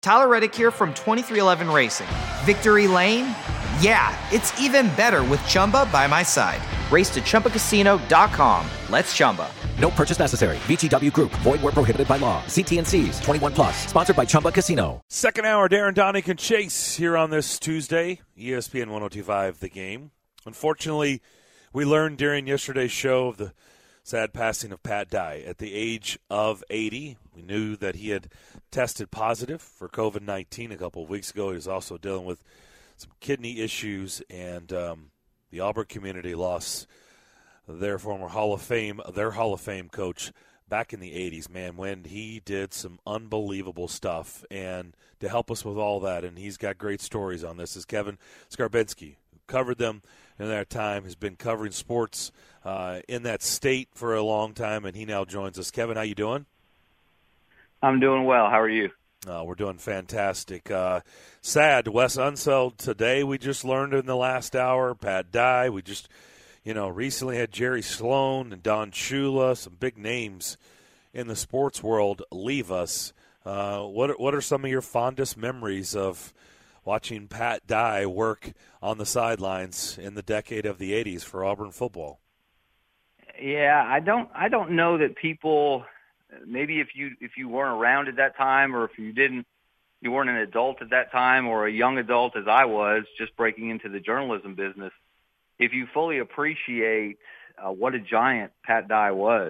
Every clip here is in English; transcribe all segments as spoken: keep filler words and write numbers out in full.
Tyler Reddick here from twenty-three eleven Racing. Victory Lane? Yeah, it's even better with Chumba by my side. Race to Chumba Casino dot com. Let's Chumba. No purchase necessary. V G W Group. Void where prohibited by law. See T and C's. twenty-one plus. Sponsored by Chumba Casino. Second hour, Darren Donick and Chase here on this Tuesday. E S P N one oh two point five, The Game. Unfortunately, we learned during yesterday's show of the sad passing of Pat Dye at the age of eighty. We knew that he had tested positive for covid nineteen a couple of weeks ago. He was also dealing with some kidney issues, and um, the Auburn community lost their former Hall of Fame, their Hall of Fame coach back in the eighties, man, when he did some unbelievable stuff. And to help us with all that, and he's got great stories on this, is Kevin Skarbinski, who covered them in that time, has been covering sports uh, in that state for a long time, and he now joins us. Kevin, how you doing? I'm doing well. How are you? Uh, we're doing fantastic. Uh, sad, Wes Unseld today, we just learned in the last hour. Pat Dye, we just, you know, recently had Jerry Sloan and Don Shula, some big names in the sports world leave us. Uh, what, are, what are some of your fondest memories of watching Pat Dye work on the sidelines in the decade of the eighties for Auburn football? Yeah, I don't I don't know that people – maybe if you if you weren't around at that time, or if you didn't, you weren't an adult at that time, or a young adult as I was, just breaking into the journalism business, if you fully appreciate uh, what a giant Pat Dye was,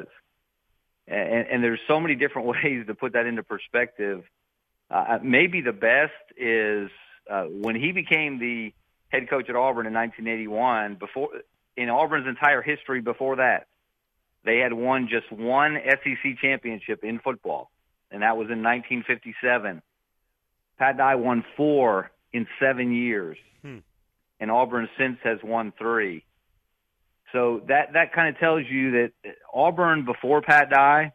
and, and there's so many different ways to put that into perspective. Uh, maybe the best is uh, when he became the head coach at Auburn in nineteen eighty-one. Before, in Auburn's entire history before that, they had won just one S E C championship in football, and that was in nineteen fifty-seven. Pat Dye won four in seven years, hmm. and Auburn since has won three. So that, that kind of tells you that Auburn before Pat Dye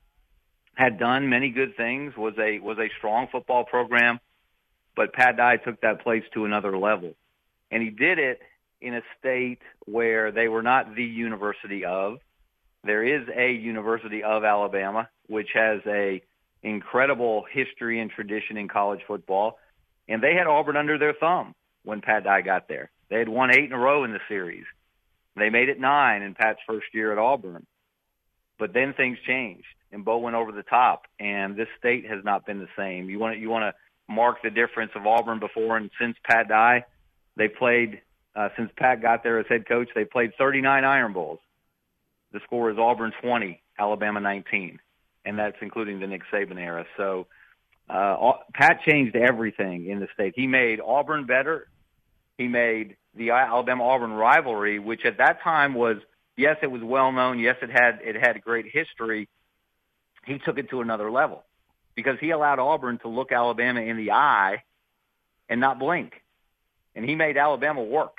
had done many good things, was a was a strong football program, but Pat Dye took that place to another level. And he did it in a state where they were not the University of. There is a University of Alabama, which has a incredible history and tradition in college football, and they had Auburn under their thumb when Pat Dye got there. They had won eight in a row in the series. They made it nine in Pat's first year at Auburn. But then things changed, and Bo went over the top, and this state has not been the same. You want to, you want to mark the difference of Auburn before and since Pat Dye. They played, uh, since Pat got there as head coach, they played thirty-nine Iron Bowls. The score is Auburn twenty, Alabama nineteen, and that's including the Nick Saban era. So uh, Pat changed everything in the state. He made Auburn better. He made the Alabama-Auburn rivalry, which at that time was, yes, it was well-known. Yes, it had it had great history. He took it to another level because he allowed Auburn to look Alabama in the eye and not blink. And he made Alabama work.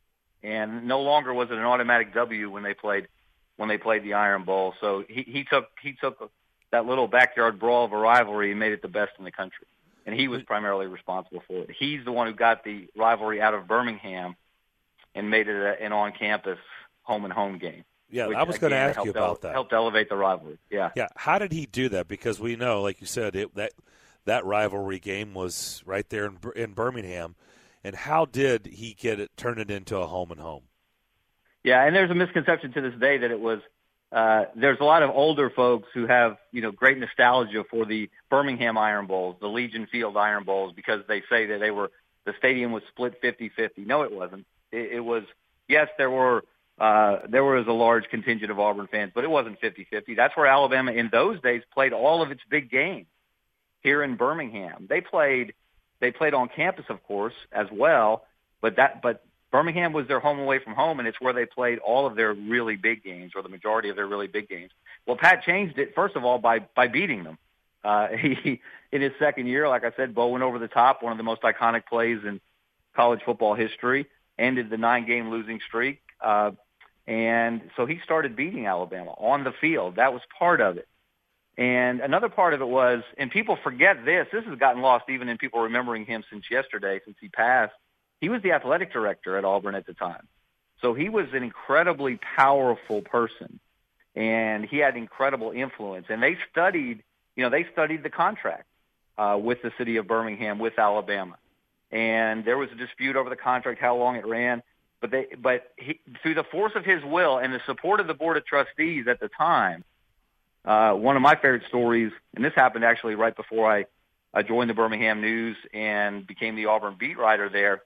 And no longer was it an automatic W when they played when they played the Iron Bowl. So he, he took he took that little backyard brawl of a rivalry and made it the best in the country. And he was primarily responsible for it. He's the one who got the rivalry out of Birmingham and made it a, an on-campus home-and-home game. Yeah, which, I was going to ask you about ele- that. Helped elevate the rivalry. Yeah. Yeah. How did he do that? Because we know, like you said, it, that that rivalry game was right there in, in Birmingham. And how did he get it, turn it into a home-and-home? Yeah, and there's a misconception to this day that it was uh, – there's a lot of older folks who have, you know, great nostalgia for the Birmingham Iron Bowls, the Legion Field Iron Bowls, because they say that they were – the stadium was split fifty-fifty. No, it wasn't. It, it was – yes, there were uh, there was a large contingent of Auburn fans, but it wasn't fifty-fifty. That's where Alabama in those days played all of its big games here in Birmingham. They played they played on campus, of course, as well, but that but – Birmingham was their home away from home, and it's where they played all of their really big games, or the majority of their really big games. Well, Pat changed it, first of all, by by beating them. Uh, he, in his second year, like I said, Bo went over the top, one of the most iconic plays in college football history, ended the nine-game losing streak. Uh, and so he started beating Alabama on the field. That was part of it. And another part of it was, and people forget this, this has gotten lost even in people remembering him since yesterday, since he passed. He was the athletic director at Auburn at the time. So he was an incredibly powerful person, and he had incredible influence. And they studied, you know, they studied the contract. uh, with the city of Birmingham, with Alabama. And there was a dispute over the contract, how long it ran. But they, but he, through the force of his will and the support of the Board of Trustees at the time, uh, one of my favorite stories, and this happened actually right before I, I joined the Birmingham News and became the Auburn beat writer there.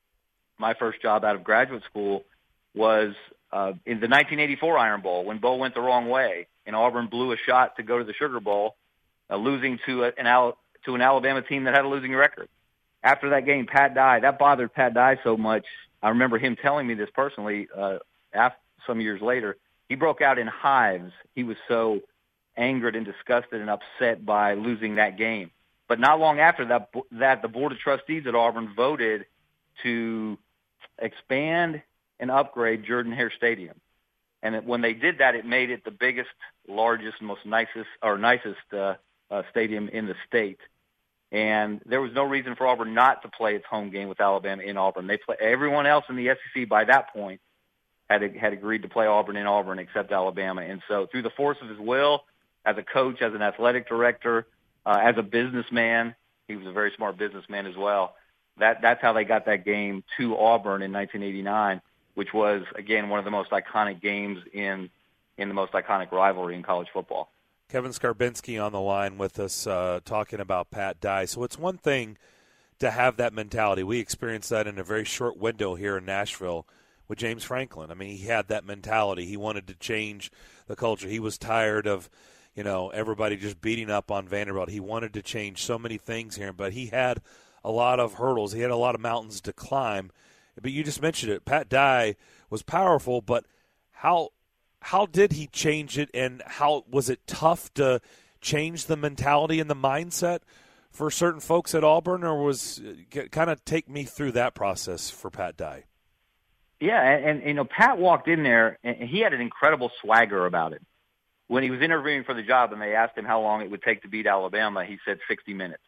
My first job out of graduate school was uh, in the nineteen eighty-four Iron Bowl when Bo went the wrong way, and Auburn blew a shot to go to the Sugar Bowl, uh, losing to a, an Al- to an Alabama team that had a losing record. After that game, Pat Dye, that bothered Pat Dye so much. I remember him telling me this personally uh, after, some years later. He broke out in hives. He was so angered and disgusted and upset by losing that game. But not long after that, that the Board of Trustees at Auburn voted to expand and upgrade Jordan-Hare Stadium. And it, when they did that, it made it the biggest, largest, most nicest, or nicest uh, uh, stadium in the state. And there was no reason for Auburn not to play its home game with Alabama in Auburn. They play, everyone else in the S E C by that point had had agreed to play Auburn in Auburn except Alabama. And so through the force of his will, as a coach, as an athletic director, uh, as a businessman, he was a very smart businessman as well. That that's how they got that game to Auburn in nineteen eighty-nine, which was, again, one of the most iconic games in in the most iconic rivalry in college football. Kevin Skarbinski on the line with us uh, talking about Pat Dye. So it's one thing to have that mentality. We experienced that in a very short window here in Nashville with James Franklin. I mean, he had that mentality. He wanted to change the culture. He was tired of, you know, everybody just beating up on Vanderbilt. He wanted to change so many things here, but he had a lot of hurdles. He had a lot of mountains to climb. But you just mentioned it. Pat Dye was powerful, but how – How did he change it, and how was it tough to change the mentality and the mindset for certain folks at Auburn, or was kind of take me through that process for Pat Dye? Yeah, and, and you know, Pat walked in there, and he had an incredible swagger about it. When he was interviewing for the job and they asked him how long it would take to beat Alabama, he said sixty minutes.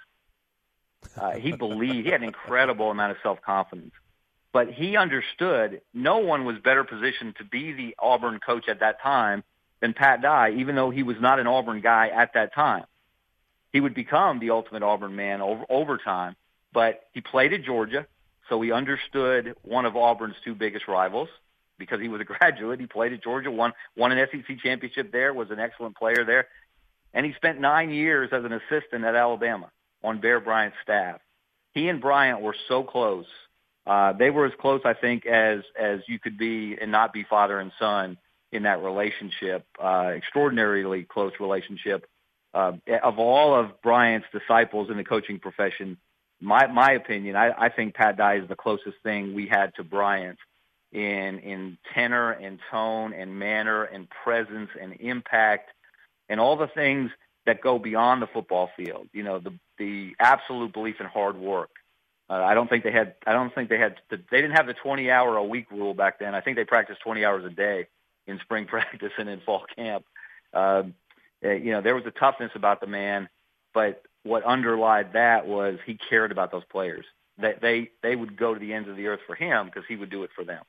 Uh, he believed, he had an incredible amount of self-confidence. But he understood no one was better positioned to be the Auburn coach at that time than Pat Dye, even though he was not an Auburn guy at that time. He would become the ultimate Auburn man over, over time, but he played at Georgia, so he understood one of Auburn's two biggest rivals because he was a graduate. He played at Georgia, won, won an S E C championship there, was an excellent player there, and he spent nine years as an assistant at Alabama on Bear Bryant's staff. He and Bryant were so close. Uh, they were as close, I think, as as you could be and not be father and son in that relationship, uh, extraordinarily close relationship. Uh, of all of Bryant's disciples in the coaching profession, my my opinion, I, I think Pat Dye is the closest thing we had to Bryant in in tenor and tone and manner and presence and impact and all the things that go beyond the football field. You know, the the absolute belief in hard work. Uh, I don't think they had. I don't think they had. The, they didn't have the twenty hour a week rule back then. I think they practiced twenty hours a day in spring practice and in fall camp. Uh, you know, there was a toughness about the man, but what underlied that was he cared about those players. That they, they they would go to the ends of the earth for him because he would do it for them.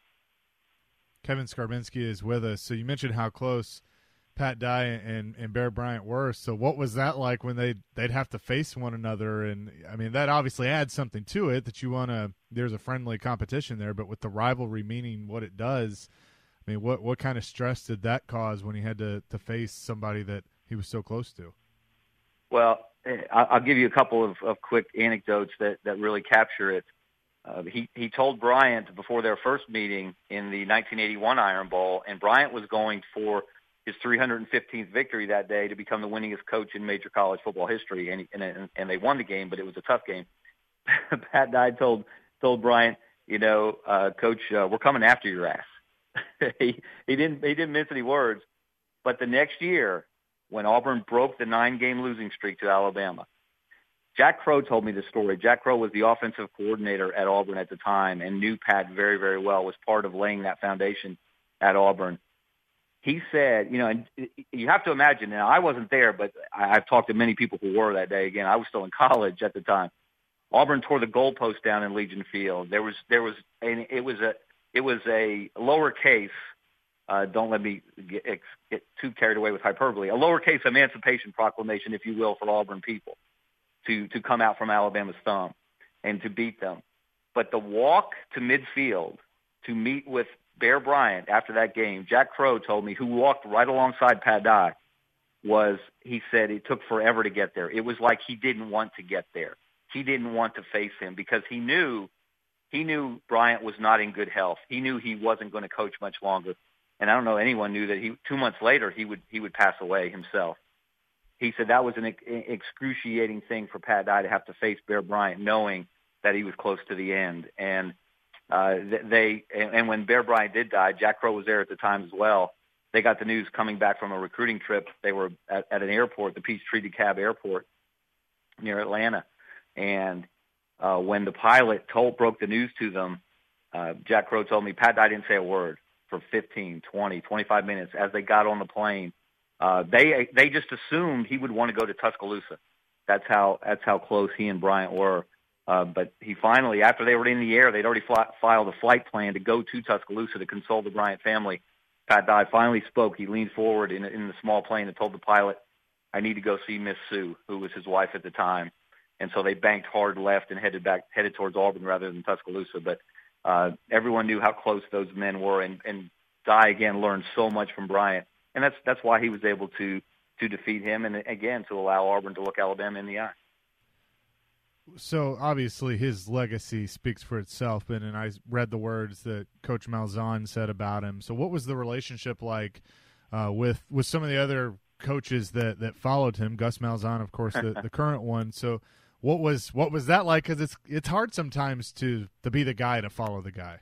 Kevin Skarbinski is with us. So you mentioned how close Pat Dye and, and Bear Bryant were. So what was that like when they'd, they'd have to face one another? And, I mean, that obviously adds something to it that you want to – there's a friendly competition there. But with the rivalry meaning what it does, I mean, what, what kind of stress did that cause when he had to, to face somebody that he was so close to? Well, I'll give you a couple of, of quick anecdotes that, that really capture it. Uh, he, he told Bryant before their first meeting in the nineteen eighty-one Iron Bowl, and Bryant was going for – his three hundred fifteenth victory that day to become the winningest coach in major college football history, and and, and they won the game, but it was a tough game. Pat Dye told told Bryant, you know, uh, Coach, uh, we're coming after your ass. he he didn't he didn't mince any words. But the next year, when Auburn broke the nine game losing streak to Alabama, Jack Crow told me this story. Jack Crow was the offensive coordinator at Auburn at the time and knew Pat very very well. Was part of laying that foundation at Auburn. He said, you know, and you have to imagine, now I wasn't there, but I've talked to many people who were that day. Again, I was still in college at the time. Auburn tore the goalpost down in Legion Field. There was, there was, and it was a, it was a lowercase, uh, don't let me get, get too carried away with hyperbole, a lowercase Emancipation Proclamation, if you will, for Auburn people. to, to come out from Alabama's thumb and to beat them. But the walk to midfield to meet with Bear Bryant after that game, Jack Crow told me, who walked right alongside Pat Dye, was, he said it took forever to get there. It was like he didn't want to get there. He didn't want to face him because he knew he knew Bryant was not in good health. He knew he wasn't going to coach much longer. And I don't know anyone knew that he two months later he would he would pass away himself. He said that was an ex- excruciating thing for Pat Dye to have to face Bear Bryant, knowing that he was close to the end. And uh, they and, and when Bear Bryant did die, Jack Crow was there at the time as well. They got the news coming back from a recruiting trip. They were at, at an airport, the Peachtree DeKalb Airport near Atlanta. And uh, when the pilot told broke the news to them, uh, Jack Crow told me Pat Dye didn't say a word for fifteen, twenty, twenty-five minutes as they got on the plane. Uh, they they just assumed he would want to go to Tuscaloosa. That's how that's how close he and Bryant were. Uh, but he finally, after they were in the air, they'd already fly, filed a flight plan to go to Tuscaloosa to console the Bryant family. Pat Dye finally spoke. He leaned forward in, in the small plane and told the pilot, "I need to go see Miss Sue," who was his wife at the time. And so they banked hard left and headed back, headed towards Auburn rather than Tuscaloosa. But uh, everyone knew how close those men were, and, and Dye again learned so much from Bryant, and that's that's why he was able to to defeat him, and again to allow Auburn to look Alabama in the eye. So obviously his legacy speaks for itself, and, and I read the words that Coach Malzahn said about him. So what was the relationship like uh, with with some of the other coaches that, that followed him? Gus Malzahn, of course, the, the current one. So what was what was that like? Because it's it's hard sometimes to to be the guy to follow the guy,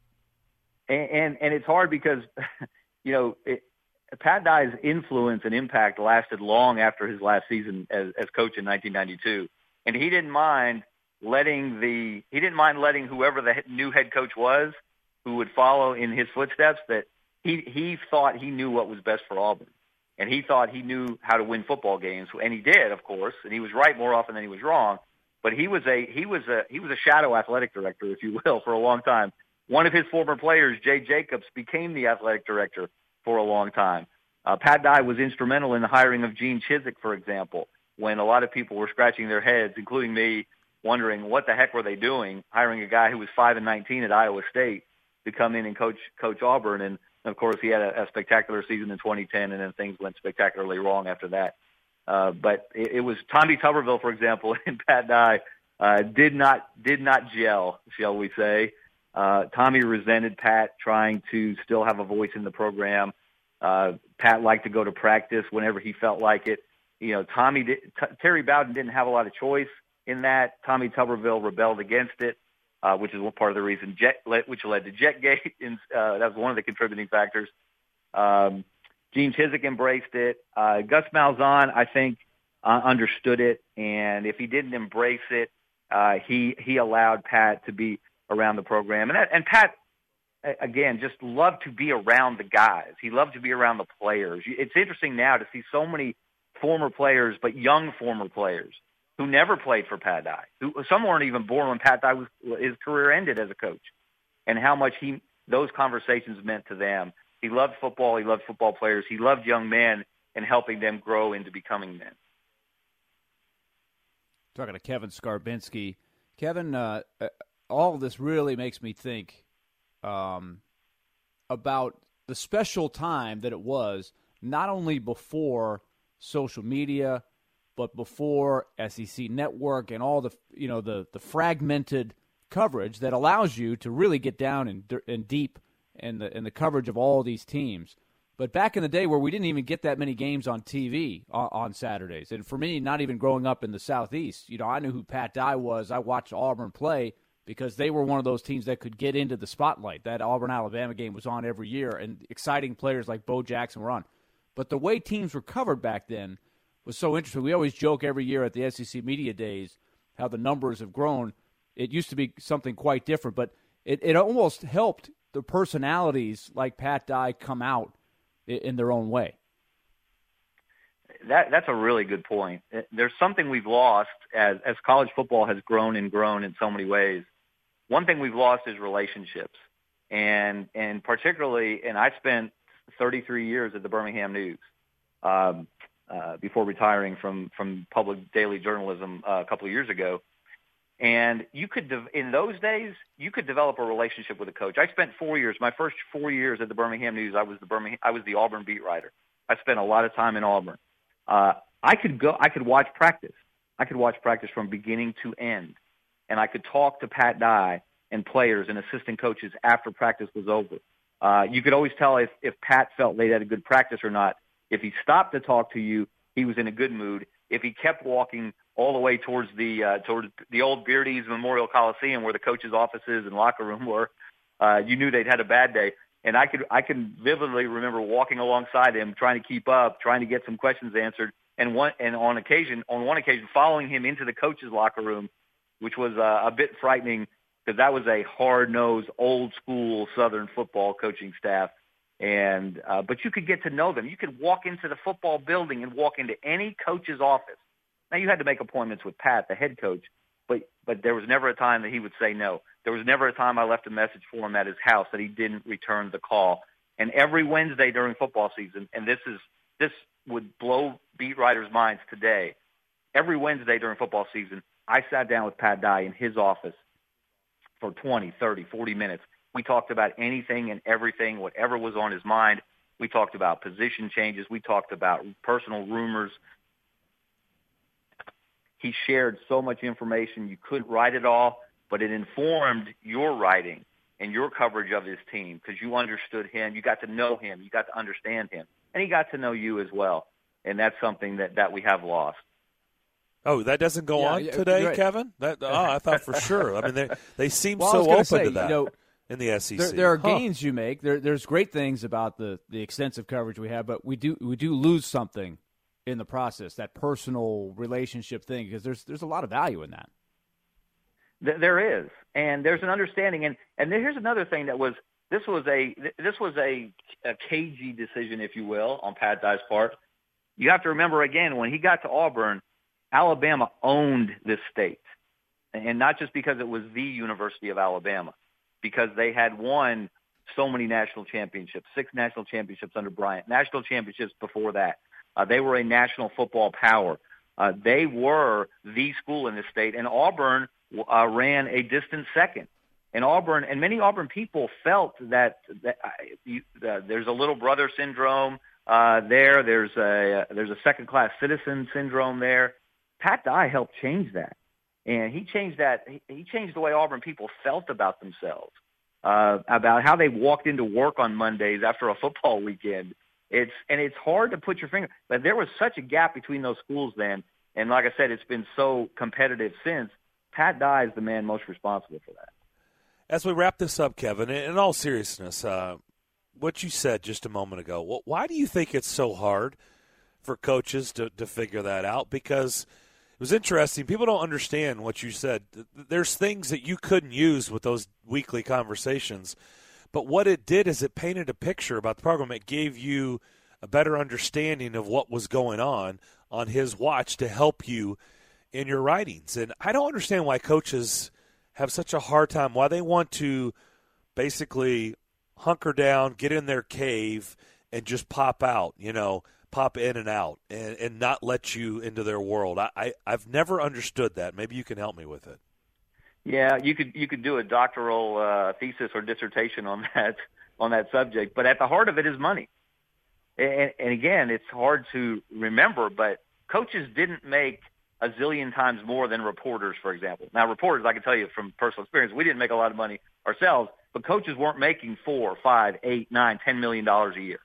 and and, and it's hard because you know it, Pat Dye's influence and impact lasted long after his last season as, as coach in nineteen ninety-two. And he didn't mind letting the he didn't mind letting whoever the new head coach was, who would follow in his footsteps, that he he thought he knew what was best for Auburn, and he thought he knew how to win football games, and he did, of course, and he was right more often than he was wrong. But he was a he was a he was a shadow athletic director, if you will, for a long time. One of his former players, Jay Jacobs, became the athletic director for a long time. Uh, Pat Dye was instrumental in the hiring of Gene Chizik, for example, when a lot of people were scratching their heads, including me, wondering what the heck were they doing, hiring a guy who was five and nineteen at Iowa State to come in and coach coach Auburn. And of course, he had a, a spectacular season in twenty ten, and then things went spectacularly wrong after that. Uh, but it, it was Tommy Tuberville, for example, and Pat Dye uh, did not did not gel, shall we say? Uh, Tommy resented Pat trying to still have a voice in the program. Uh, Pat liked to go to practice whenever he felt like it. You know, Tommy did, T- Terry Bowden didn't have a lot of choice in that. Tommy Tuberville rebelled against it, uh, which is one part of the reason, Jet, which led to Jetgate. And, uh, that was one of the contributing factors. Um, Gene Chizik embraced it. Uh, Gus Malzahn, I think, uh, understood it, and if he didn't embrace it, uh, he he allowed Pat to be around the program. And that, and Pat, again, just loved to be around the guys. He loved to be around the players. It's interesting now to see so many former players, but young former players who never played for Pat Dye. Who, some weren't even born when Pat Dye was, his career ended as a coach, and how much he those conversations meant to them. He loved football. He loved football players. He loved young men and helping them grow into becoming men. Talking to Kevin Skarbinski. Kevin, uh, all of this really makes me think um, about the special time that it was, not only before social media, but before S E C Network and all the you know the the fragmented coverage that allows you to really get down and and deep in the in the coverage of all these teams. But back in the day where we didn't even get that many games on T V on, on Saturdays, and for me, not even growing up in the Southeast, you know, I knew who Pat Dye was. I watched Auburn play because they were one of those teams that could get into the spotlight. That Auburn-Alabama game was on every year, and exciting players like Bo Jackson were on. But the way teams were covered back then was so interesting. We always joke every year at the S E C Media Days how the numbers have grown. It used to be something quite different, but it, it almost helped the personalities like Pat Dye come out in, in their own way. That That's a really good point. There's something we've lost as, as college football has grown and grown in so many ways. One thing we've lost is relationships. And, and particularly, and I spent thirty-three years at the Birmingham News. Um, uh, uh, before retiring from, from public daily journalism uh, a couple of years ago. And you could, de- in those days, you could develop a relationship with a coach. I spent four years, my first four years at the Birmingham News, I was the Birmingham, I was the Auburn beat writer. I spent a lot of time in Auburn. Uh, I could go, I could watch practice. I could watch practice from beginning to end. And I could talk to Pat Dye and players and assistant coaches after practice was over. Uh, you could always tell if, if Pat felt they had a good practice or not. If he stopped to talk to you, he was in a good mood. If he kept walking all the way towards the uh, towards the old Beardy's Memorial Coliseum where the coaches' offices and locker room were, uh, you knew they'd had a bad day. And I could I can vividly remember walking alongside him, trying to keep up, trying to get some questions answered, and one and on occasion on one occasion following him into the coaches' locker room, which was uh, a bit frightening because that was a hard-nosed, old-school Southern football coaching staff. And uh, but you could get to know them. You could walk into the football building and walk into any coach's office. Now, you had to make appointments with Pat, the head coach, but but there was never a time that he would say no. There was never a time I left a message for him at his house that he didn't return the call. And every Wednesday during football season, and this is this would blow beat writers' minds today, every Wednesday during football season, I sat down with Pat Dye in his office for twenty, thirty, forty minutes. We talked about anything and everything, whatever was on his mind. We talked about position changes. We talked about personal rumors. He shared so much information. You couldn't write it all, but it informed your writing and your coverage of his team because you understood him. You got to know him. You got to understand him. And he got to know you as well. And that's something that, that we have lost. Oh, that doesn't go yeah, on yeah, today, right. Kevin? That, oh, I thought for sure. I mean, they, they seem well, so open say, to that. You know, in the S E C. There, there are huh. gains you make. There, there's great things about the, the extensive coverage we have, but we do we do lose something in the process, that personal relationship thing, because there's there's a lot of value in that. There is, and there's an understanding, and and here's another thing that was this was a this was a, a cagey decision, if you will, on Pat Dye's part. You have to remember again when he got to Auburn, Alabama owned this state, and not just because it was the University of Alabama, because they had won so many national championships, six national championships under Bryant, national championships before that. Uh, they were a national football power. Uh, they were the school in the state, and Auburn uh, ran a distant second. And Auburn, and many Auburn people felt that, that uh, you, uh, there's a little brother syndrome uh, there. There's a there's a second class citizen syndrome there. Pat Dye helped change that, and he changed that. He, he changed the way Auburn people felt about themselves, uh, about how they walked into work on Mondays after a football weekend. It's and it's hard to put your finger, but there was such a gap between those schools then, and like I said, it's been so competitive since. Pat Dye is the man most responsible for that. As we wrap this up, Kevin, in all seriousness, uh, what you said just a moment ago, why do you think it's so hard for coaches to, to figure that out? Because it was interesting. People don't understand what you said. There's things that you couldn't use with those weekly conversations. But what it did is it painted a picture about the program. It gave you a better understanding of what was going on on his watch to help you in your writings. And I don't understand why coaches have such a hard time, why they want to basically hunker down, get in their cave, and just pop out, you know, pop in and out, and, and not let you into their world. I, I, I've never understood that. Maybe you can help me with it. Yeah, you could you could do a doctoral uh, thesis or dissertation on that on that subject. But at the heart of it is money. And, and again, it's hard to remember, but coaches didn't make a zillion times more than reporters, for example. Now, reporters, I can tell you from personal experience, we didn't make a lot of money ourselves, but coaches weren't making four, five, eight, nine, ten million dollars a year.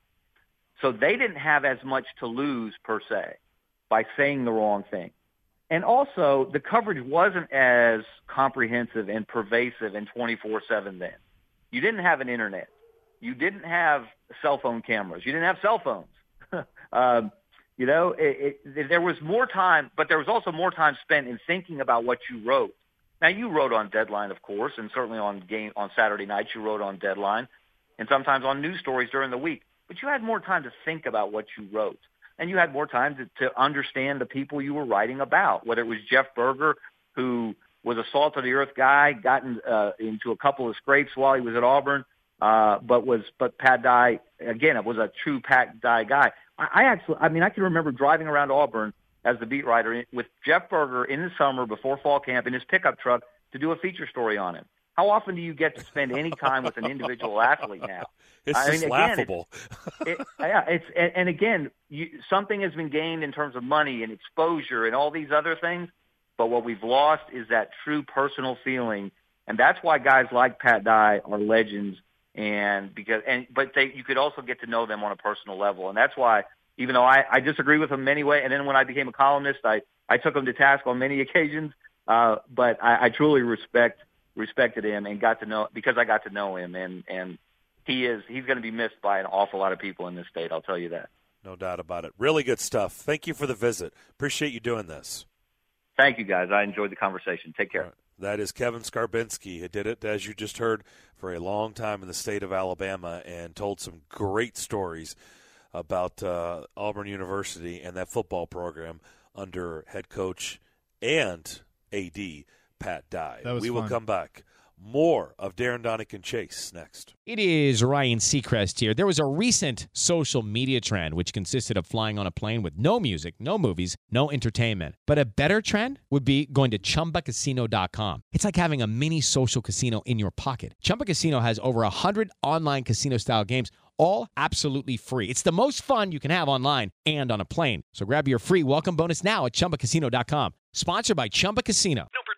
So they didn't have as much to lose per se by saying the wrong thing. And also, the coverage wasn't as comprehensive and pervasive and twenty-four seven then. You didn't have an internet. You didn't have cell phone cameras. You didn't have cell phones. um, you know, it, it, there was more time, but there was also more time spent in thinking about what you wrote. Now, you wrote on deadline, of course, and certainly on game on Saturday nights you wrote on deadline, and sometimes on news stories during the week. But you had more time to think about what you wrote. And you had more time to, to understand the people you were writing about, whether it was Jeff Berger, who was a salt-of-the-earth guy, got in, uh, into a couple of scrapes while he was at Auburn, uh, but was but Pat Dye again. It was a true Pat Dye guy. I, I actually, I mean, I can remember driving around Auburn as the beat writer with Jeff Berger in the summer before fall camp in his pickup truck to do a feature story on him. How often do you get to spend any time with an individual athlete now? It's I just mean, again, laughable. It's, it, yeah, it's and, and again, you, something has been gained in terms of money and exposure and all these other things, but what we've lost is that true personal feeling, and that's why guys like Pat Dye are legends. And because and but they you could also get to know them on a personal level, and that's why even though I, I disagree with him anyway, and then when I became a columnist, I I took him to task on many occasions, uh, but I, I truly respect respected him and got to know because I got to know him and and. He is. He's going to be missed by an awful lot of people in this state. I'll tell you that. No doubt about it. Really good stuff. Thank you for the visit. Appreciate you doing this. Thank you, guys. I enjoyed the conversation. Take care. Right. That is Kevin Skarbinski. He did it, as you just heard, for a long time in the state of Alabama and told some great stories about uh, Auburn University and that football program under head coach and A D Pat Dye. That was we fun. will come back. More of Darren Donick Chase next. It is Ryan Seacrest here. There was a recent social media trend which consisted of flying on a plane with no music, no movies, no entertainment. But a better trend would be going to Chumba Casino dot com. It's like having a mini social casino in your pocket. Chumba Casino has over one hundred online casino-style games, all absolutely free. It's the most fun you can have online and on a plane. So grab your free welcome bonus now at Chumba Casino dot com. Sponsored by Chumba Casino. No